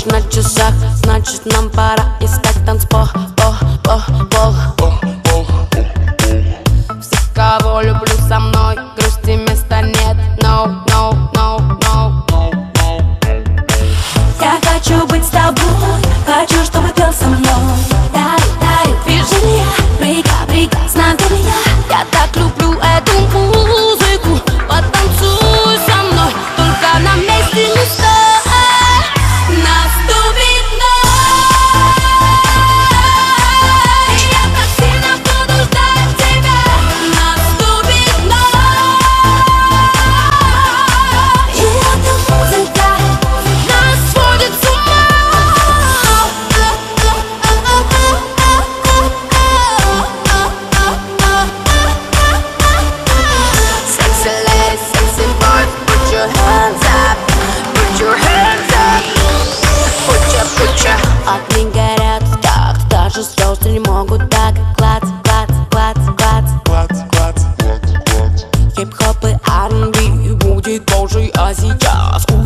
ночь на часах, значит нам пора искать танцпол. Все, кого люблю, со мной, грусти места нет. No, no, no, no, no, no. Я хочу быть с тобой, хочу, чтобы пел со мной. Дарю движения, брика, знамения. Я так люблю эту музыку, потанцуй со мной, только на месте не стой. Наступит ночь, я так сильно буду ждать тебя. Наступит ночь, и эта музыка Нас сводит с ума. Sexy ladies, sexy boys, put your hands up, put your hands up, put your. Огни горят так, даже звезды не могут так. Клац. Хип-хоп и R&B будет позже, а сейчас